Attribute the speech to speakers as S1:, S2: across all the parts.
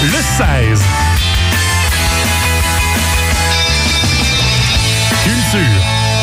S1: le 16. Culture.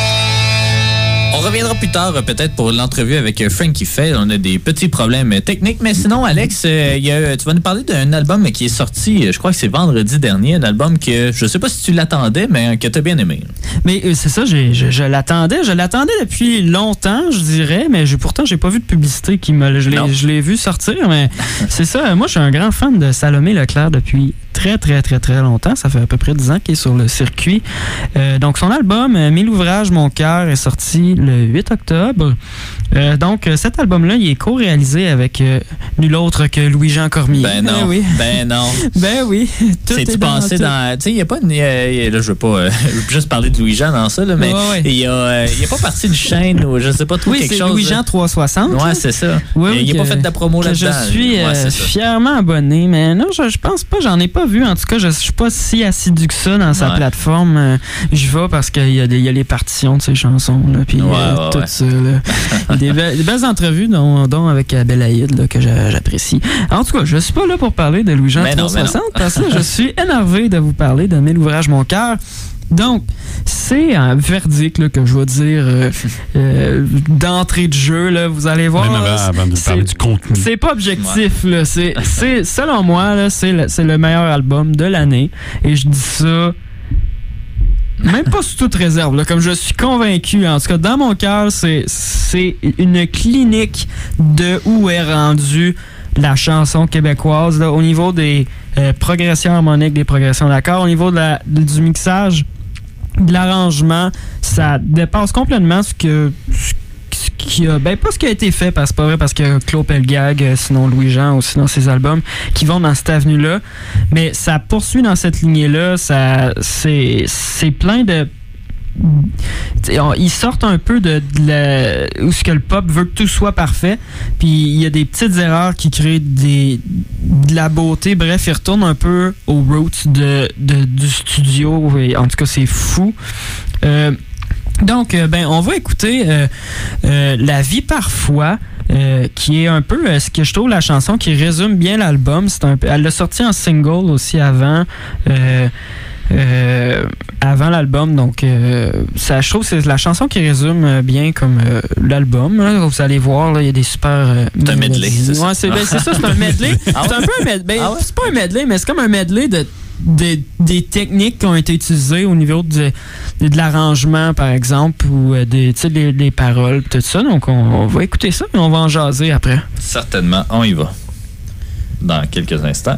S2: On reviendra plus tard, peut-être, pour l'entrevue avec Frankie Fay. On a des petits problèmes techniques. Mais sinon, Alex, tu vas nous parler d'un album qui est sorti, je crois que c'est vendredi dernier, un album que je sais pas si tu l'attendais, mais que tu as bien aimé.
S3: Mais c'est ça, je l'attendais. Je l'attendais depuis longtemps, je dirais, mais pourtant, j'ai pas vu de publicité qui me... Je l'ai vu sortir, mais c'est ça. Moi, je suis un grand fan de Salomé Leclerc depuis très, très, très, très longtemps. Ça fait à peu près 10 ans qu'il est sur le circuit. Donc, son album, 1000 ouvrages, mon cœur, est sorti le 8 octobre. Donc, cet album-là, il est co-réalisé avec nul autre que Louis-Jean Cormier.
S2: Ben non.
S3: Oui.
S2: Ben non.
S3: Ben oui.
S2: C'est-tu passé dans... Tu sais, il n'y a pas... là, je veux pas juste parler de Louis-Jean dans ça, là, mais il n'y a pas parti de chaîne ou je sais pas trop quelque chose.
S3: Oui, c'est Louis-Jean 360.
S2: Ouais, c'est ça.
S3: Oui,
S2: il n'a pas fait de la promo là-dedans.
S3: Je suis fièrement abonné, mais non, je pense pas, j'en ai pas vu. En tout cas, je suis pas si assidu que ça dans sa plateforme. Je vais parce qu'il y a les partitions de ses chansons, puis tout ça. Là. des belles entrevues, dont avec Belaïd, là, que j'apprécie. En tout cas, je suis pas là pour parler de Louis-Jean 360, parce que je suis énervé de vous parler de 1000 ouvrages, mon cœur. Donc, c'est un verdict là, que je vais dire d'entrée de jeu. Là, vous allez voir.
S1: Même avant de parler du contenu.
S3: C'est pas objectif. Là, c'est, selon moi, là, c'est le meilleur album de l'année. Et je dis ça même pas sous toute réserve. Là, comme je suis convaincu, en tout cas, dans mon cœur, c'est une clinique de où est rendue la chanson québécoise. Là, au niveau des progressions harmoniques, des progressions d'accords, au niveau du mixage, de l'arrangement, ça dépasse complètement ce qui a, pas ce qui a été fait, parce que c'est pas vrai, parce que Claude Pelgag, sinon Louis-Jean, ou sinon ses albums qui vont dans cette avenue-là, mais ça poursuit dans cette lignée-là. C'est plein de... Ils sortent un peu de où ce que le pop veut que tout soit parfait, puis il y a des petites erreurs qui créent de la beauté. Bref, ils retournent un peu aux roots du studio, et en tout cas c'est fou. Donc, on va écouter La vie parfois, qui est un peu ce que je trouve la chanson qui résume bien l'album. Elle l'a sorti en single aussi avant l'album, donc ça, je trouve que c'est la chanson qui résume bien comme l'album. Hein. Vous allez voir, il y a des super...
S2: c'est un medley, c'est ça?
S3: Ouais, c'est ça, c'est un medley. C'est un peu un medley. C'est pas un medley, mais c'est comme un medley des techniques qui ont été utilisées au niveau de l'arrangement, par exemple, ou les paroles, tout ça. Donc, on va écouter ça, mais on va en jaser après.
S2: Certainement, on y va. Dans quelques instants.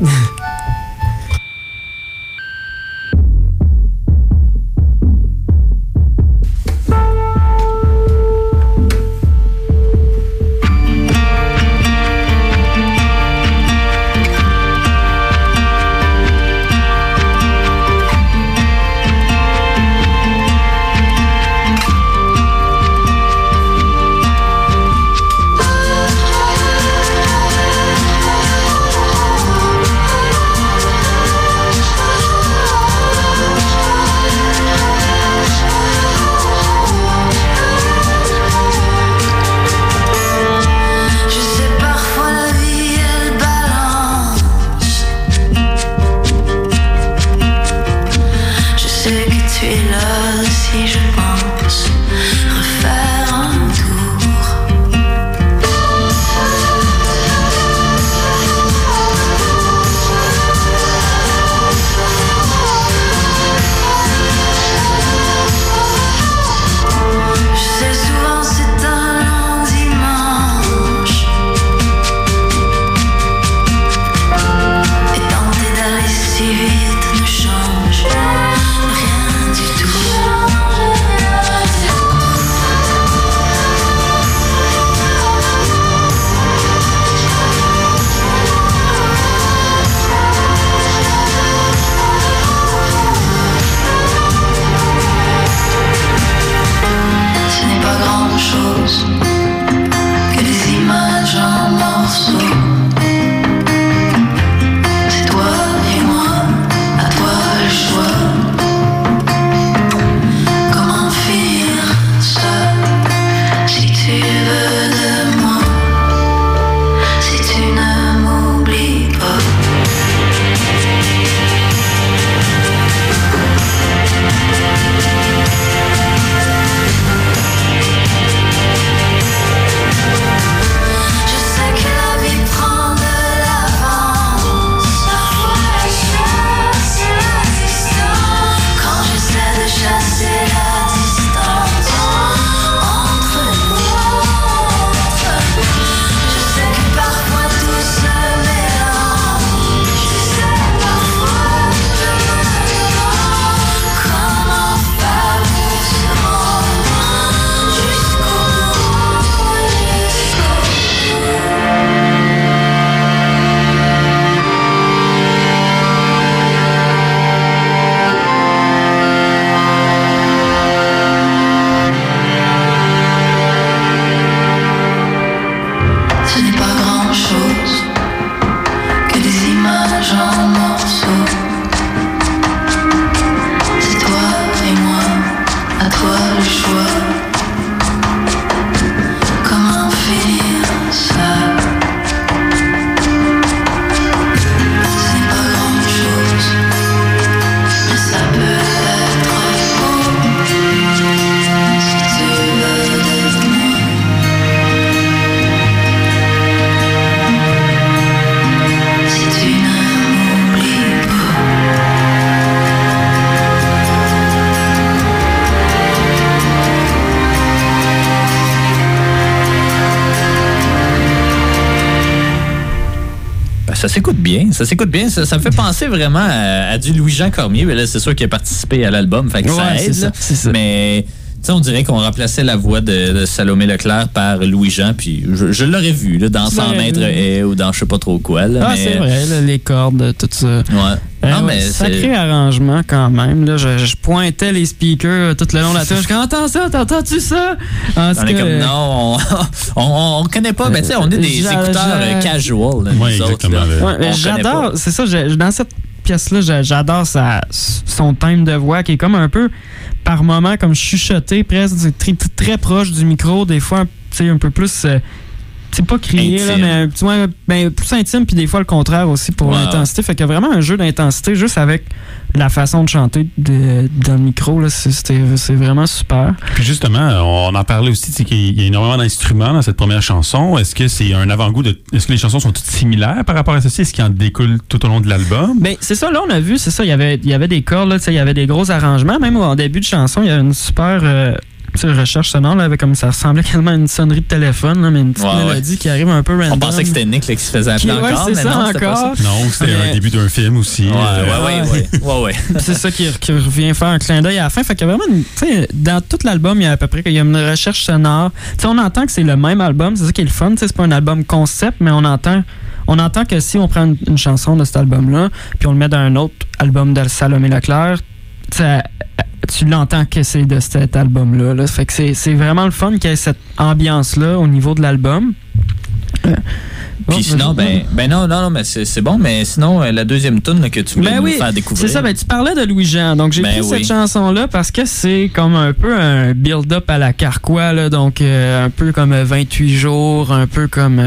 S2: ça s'écoute bien. Ça me fait penser vraiment à du Louis-Jean Cormier. Mais là, c'est sûr qu'il a participé à l'album, fait que ça aide. C'est ça. Mais on dirait qu'on remplaçait la voix de Salomé Leclerc par Louis-Jean, puis je l'aurais vu là, dans 100 mètres haies ou dans je sais pas trop quoi. Là, mais...
S3: c'est vrai, là, les cordes, tout ça.
S2: Ouais. Non, mais
S3: sacré arrangement quand même. Là, je pointais les speakers tout le long de la tune. Je dis, entends ça, t'entends-tu ça?
S2: On est comme, non, on connaît pas, mais tu sais, on est des écouteurs casual.
S1: Oui, exactement.
S3: J'adore, c'est ça, dans cette pièce-là, j'adore son thème de voix qui est comme un peu, par moment, comme chuchoté, presque très proche du micro, des fois, un peu plus... c'est pas crier, là, mais plus intime, puis des fois le contraire aussi pour l'intensité. Fait qu'il y a vraiment un jeu d'intensité juste avec la façon de chanter dans le micro. Là, c'est vraiment super.
S1: Puis justement, on en parlait aussi, c'est qu'il y a énormément d'instruments dans cette première chanson. Est-ce que c'est un avant-goût est-ce que les chansons sont toutes similaires par rapport à ceci? Est-ce qu'il en découle tout au long de l'album?
S3: Ben, c'est ça, là, on a vu, c'est ça, il y avait des cordes, là, il y avait des gros arrangements. Même en début de chanson, il y avait une super... recherche sonore, là, comme ça ressemblait quasiment à une sonnerie de téléphone, là, mais une petite mélodie qui arrive un peu random.
S2: On pensait que c'était Nick là, qui se faisait appeler encore, mais non, c'était pas ça.
S1: Non, c'était un début d'un film aussi.
S2: Ouais.
S3: C'est ça qui revient faire un clin d'œil à la fin. Fait qu'il y a vraiment dans tout l'album, il y a à peu près qu'il y a une recherche sonore. T'sais, on entend que c'est le même album, c'est ça qui est le fun. C'est pas un album concept, mais on entend que si on prend une chanson de cet album-là, puis on le met dans un autre album de Salomé Leclerc, tu l'entends que c'est de cet album-là. Là. Fait que c'est vraiment le fun qu'il y ait cette ambiance-là au niveau de l'album.
S2: Puis sinon, non, mais c'est bon, mais sinon, la deuxième tune que tu voulais nous faire découvrir.
S3: C'est ça, tu parlais de Louis-Jean, donc j'ai pris cette chanson-là parce que c'est comme un peu un build-up à la Carquois, là, donc un peu comme 28 jours, un peu comme...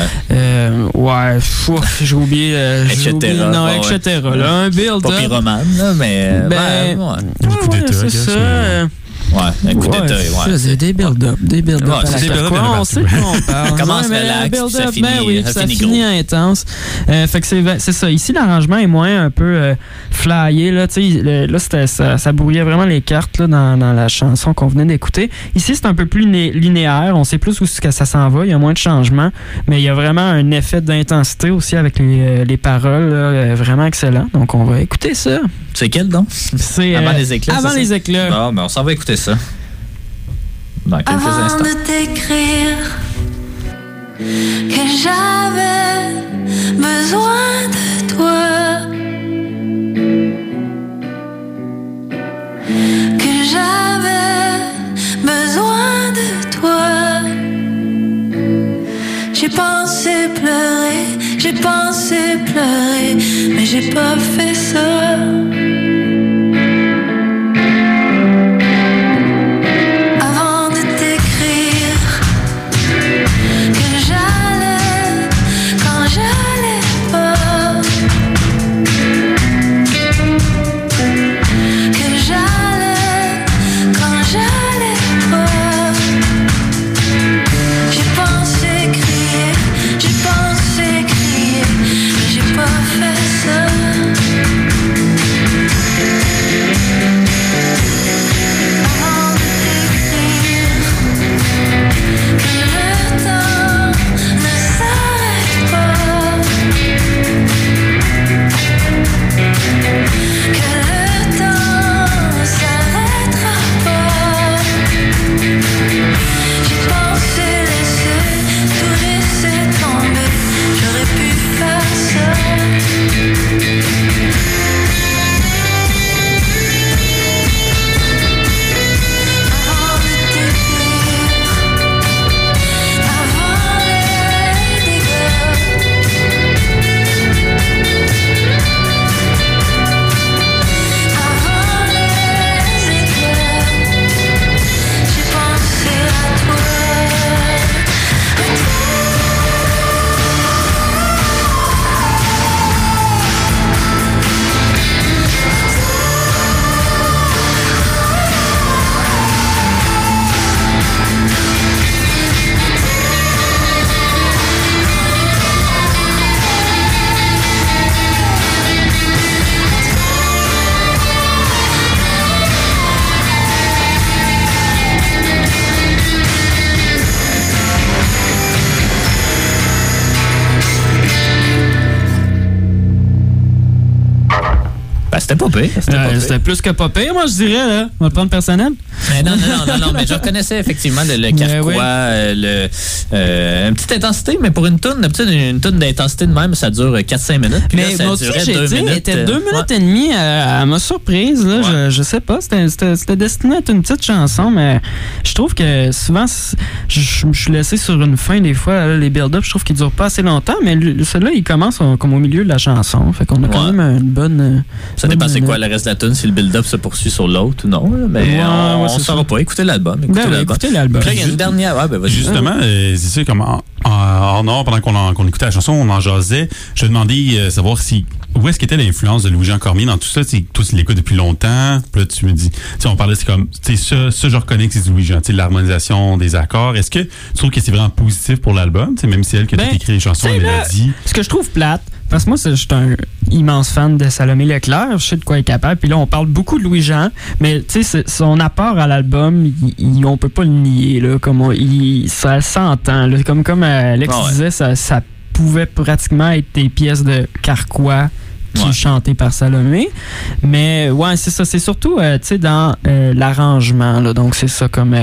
S3: j'ai oublié... etc. Là, un build-up.
S2: Pas pyromane, là, mais...
S1: beaucoup d'état,
S3: c'est ça.
S2: Un coup d'état,
S3: c'est des build-up.
S2: C'est des build-up.
S3: On sait de quoi on parle.
S2: Ça commence relax, puis ça finit
S3: intense. Fait que c'est ça. Ici, l'arrangement est moins un peu flyé. Là, ça brouillait vraiment les cartes là, dans la chanson qu'on venait d'écouter. Ici, c'est un peu plus linéaire. On sait plus où ça s'en va. Il y a moins de changements. Mais il y a vraiment un effet d'intensité aussi avec les paroles. Là, vraiment excellent. Donc, on va écouter ça.
S2: C'est quel, donc?
S3: C'est
S2: Avant les éclats.
S3: Avant les éclats.
S2: Bon, ben on s'en va écouter ça. Dans quelques instants.
S4: Avant de t'écrire que j'avais besoin de toi, que j'avais besoin de toi, j'ai pensé pleurer, mais j'ai pas fait ça.
S2: C'était pas pire.
S3: C'était plus que pas pire, moi, je dirais. Là. On va le prendre personnel.
S2: Mais non, mais je reconnaissais effectivement le carquois, une petite intensité, mais pour une toune, d'habitude, une toune d'intensité de même, ça dure 4-5 minutes. Puis
S3: mais
S2: là,
S3: moi aussi, j'ai dit, il était 2 minutes et demie. Elle m'a surprise. Là, je sais pas, c'était destiné à être une petite chanson, mais je trouve que souvent, je suis laissé sur une fin des fois. Là, les build-up, je trouve qu'ils durent pas assez longtemps, mais celui-là, il commence comme au milieu de la chanson. Fait qu'on a quand même une bonne...
S2: Ça dépend c'est quoi le reste de la tune, si le build-up se poursuit sur l'autre ou non. Mais on ne saura pas. Écoutez l'album.
S3: Écoutez l'album.
S2: Puis là, il y a une dernière... vas-y.
S1: Justement, c'est ça, comme en or, pendant qu'on écoutait la chanson, on en jasait. Je me demandais savoir où est-ce qu'était l'influence de Louis-Jean Cormier dans tout ça? Toi, tu l'écoutes depuis longtemps. Puis là, tu me dis, on parlait, c'est comme, ça, je reconnais que c'est Louis-Jean, l'harmonisation des accords. Est-ce que tu trouves que c'est vraiment positif pour l'album? Même si elle qui a tout écrit les chansons, les mélodies.
S3: Ce que je trouve plate, parce que moi, je suis un immense fan de Salomé Leclerc, je sais de quoi il est capable. Puis là, on parle beaucoup de Louis-Jean, mais son apport à l'album, on peut pas le nier. Là, ça s'entend. Là, comme Alex disait, ça pouvait pratiquement être des pièces de Carquois qui est chanté par Salomé. Mais ouais, c'est ça. C'est surtout dans l'arrangement. Là, donc c'est ça comme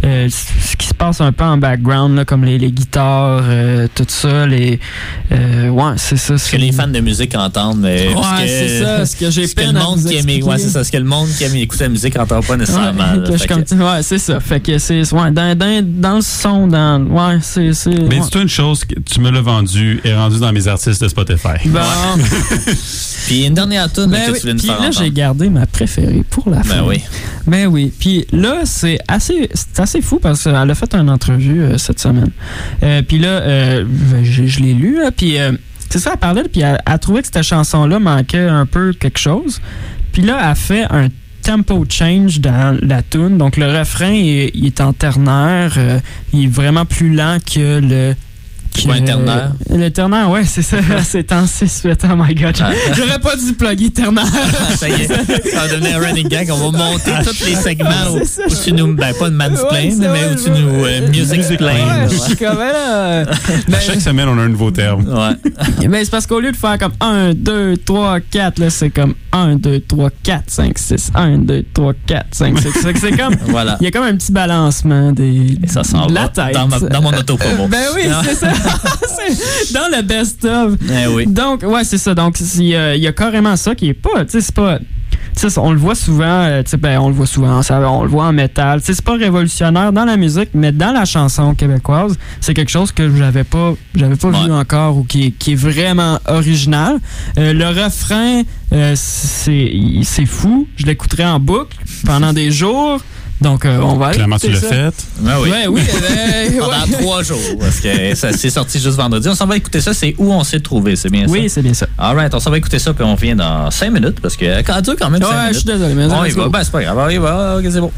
S3: ce qui se passe un peu en background, là, comme les guitares, tout ça. Ouais, c'est ça.
S2: Ce que les fans de musique entendent. Mais
S3: c'est ça. Ce que j'ai peine à vous expliquer.
S2: Ouais, c'est ça. Ce que le monde qui aime écouter la musique n'entend pas nécessairement.
S3: Ouais, c'est ça. Fait que c'est dans le son, c'est.
S1: Mais c'est une chose que tu me l'as vendu et rendu dans mes artistes de Spotify.
S3: Bon.
S2: Puis une dernière tune que tu voulais nous faire entendre.
S3: Là, j'ai gardé ma préférée pour la fin. Ben oui. Puis là, c'est assez fou parce qu'elle a fait une entrevue cette semaine. Puis là, je l'ai lu. Puis c'est ça, elle parlait. Puis elle trouvait que cette chanson-là manquait un peu quelque chose. Puis là, elle fait un tempo change dans la tune. Donc le refrain, il est en ternaire. Il est vraiment plus lent que le...
S2: Un ternaire.
S3: Le ternaire, ouais, c'est ça. C'est en 6-8. Oh my God. J'aurais pas dû plugger ternaire.
S2: Ça y est. Ça va devenir un running gag. On va monter tous les segments où tu nous... pas de mansplain, mais où tu nous music-plain.
S1: À chaque semaine, on a un nouveau terme.
S2: Ouais.
S3: Mais c'est parce qu'au lieu de faire comme 1, 2, 3, 4, là, c'est comme 1, 2, 3, 4, 5, 6. 1, 2, 3, 4, 5, 6. C'est comme...
S2: Voilà.
S3: Il y a comme un petit balancement de la tête.
S2: Dans mon auto-promo.
S3: Ben oui, c'est ça. C'est dans le best-of.
S2: Oui.
S3: Donc, ouais, c'est ça. Donc, il y a carrément ça qui est pas... Tu sais, c'est pas... On le voit souvent, on le voit souvent, on le voit en métal. C'est pas révolutionnaire dans la musique, mais dans la chanson québécoise, c'est quelque chose que j'avais pas vu encore ou qui est vraiment original. Le refrain, c'est fou. Je l'écouterai en boucle pendant des jours. Donc, on va
S1: clairement, tu l'as fait.
S3: Oui.
S2: Pendant 3 jours. Parce que ça s'est sorti juste vendredi. On s'en va écouter ça. C'est où on s'est trouvé. C'est bien ça?
S3: Oui, c'est bien ça.
S2: All right. On s'en va écouter ça. Puis on revient dans 5 minutes. Parce que ça dure quand même 5 minutes.
S3: Ouais, je suis désolé. Mais
S2: on y va. Ben, c'est pas grave. On y va. OK, c'est bon.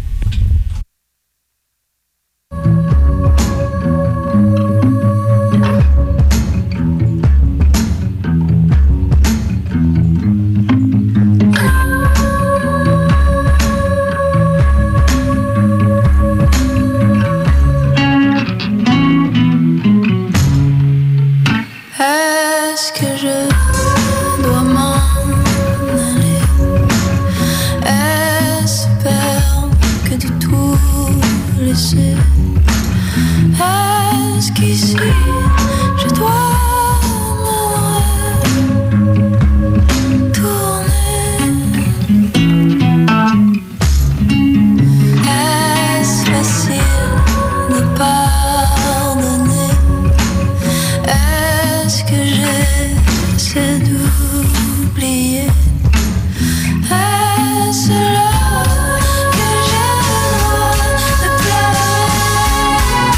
S4: Est-ce que je dois m'en aller? Est-ce perdre que de tout laisser? Est-ce qu'ici je dois me tourner? Est-ce facile de pardonner? Est-ce que j'essaie d'oublier? Est-ce là que j'ai le droit de pleurer?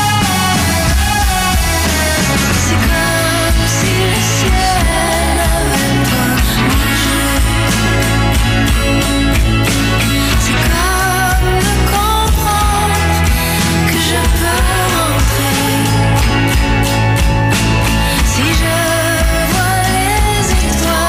S4: C'est comme si le ciel n'avait pas bougé. C'est comme de comprendre que je peux rentrer. Si je vois les étoiles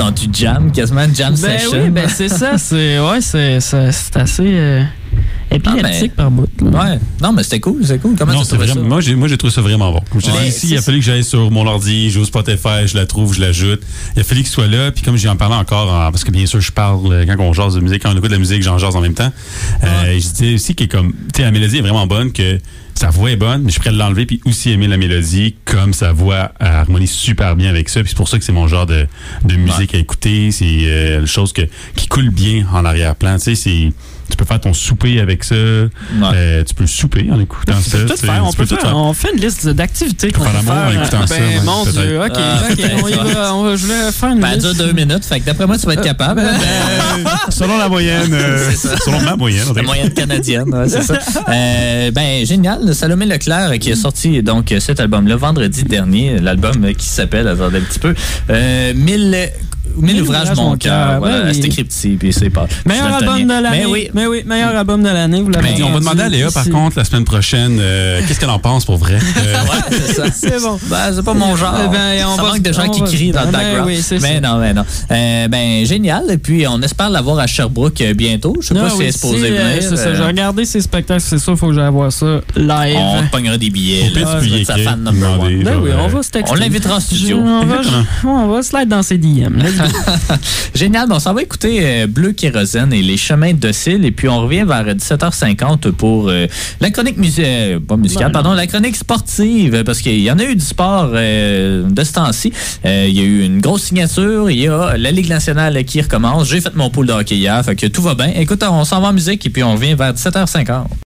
S2: du jam, quasiment une jam session.
S3: Oui, c'est ça. C'est assez épileptique par bout. Là.
S2: Ouais. Non, mais c'était cool. Comment
S1: non,
S2: tu trouvais ça?
S1: Moi, j'ai trouvé ça vraiment bon. Comme je te dis, ici, il a fallu que j'aille sur mon ordi, j'ouvre Spotify, je la trouve, je l'ajoute. Il a fallu qu'il soit là. Puis comme j'en parlais encore, parce que bien sûr, je parle quand on jase de musique, quand on écoute de la musique, j'en jase en même temps. Je disais aussi que comme, tu sais, la mélodie est vraiment bonne, que sa voix est bonne, mais je suis prêt de l'enlever puis aussi aimer la mélodie, comme sa voix harmonise super bien avec ça. Puis c'est pour ça que c'est mon genre de musique à écouter. C'est une chose qui coule bien en arrière-plan. Tu sais, tu peux faire ton souper avec ça. Tu peux souper en écoutant ça.
S3: On fait une liste d'activités qu'on
S1: peut faire. En écoutant ça.
S3: Mon Dieu, OK, on y va. Je voulais faire une liste.
S2: Ça dure 2 minutes, fait que d'après moi, tu vas être capable.
S1: Selon la moyenne. Selon ma moyenne.
S2: La moyenne canadienne, c'est ça. Génial. Salomé Leclerc qui a sorti donc cet album-là vendredi dernier. L'album qui s'appelle, attendez un petit peu, 1000 ouvrages mon cœur. Voilà, c'est écrit petit, puis c'est pas.
S3: Meilleur album de l'année. Mais oui, meilleur album de l'année, vous l'avez dit.
S1: On va demander à Léa, par contre, la semaine prochaine, qu'est-ce qu'elle en pense pour vrai?
S2: Ouais, c'est ça.
S3: C'est bon.
S2: C'est pas mon genre. Ça manque de gens qui crient dans le background.
S3: Oui, c'est
S2: mais non. Génial. Et puis, on espère l'avoir à Sherbrooke bientôt. Je sais pas si elle est supposée venir.
S3: C'est ça. J'ai regardé ses spectacles, c'est sûr, il faut que j'aille voir ça live.
S2: On te pognera des billets.
S1: Sa
S2: fan number one.
S3: Oui, on va se texter.
S2: On l'invitera en studio.
S3: On va slide dans ses DM.
S2: Génial. On s'en va écouter Bleu Kérosène et les chemins dociles. Et puis, on revient vers 17h50 pour la chronique la chronique sportive, parce qu'il y en a eu du sport de ce temps-ci. Il y a eu une grosse signature. Il y a la Ligue nationale qui recommence. J'ai fait mon pool de hockey hier, fait que tout va bien. Écoute, on s'en va en musique et puis on revient vers 17h50.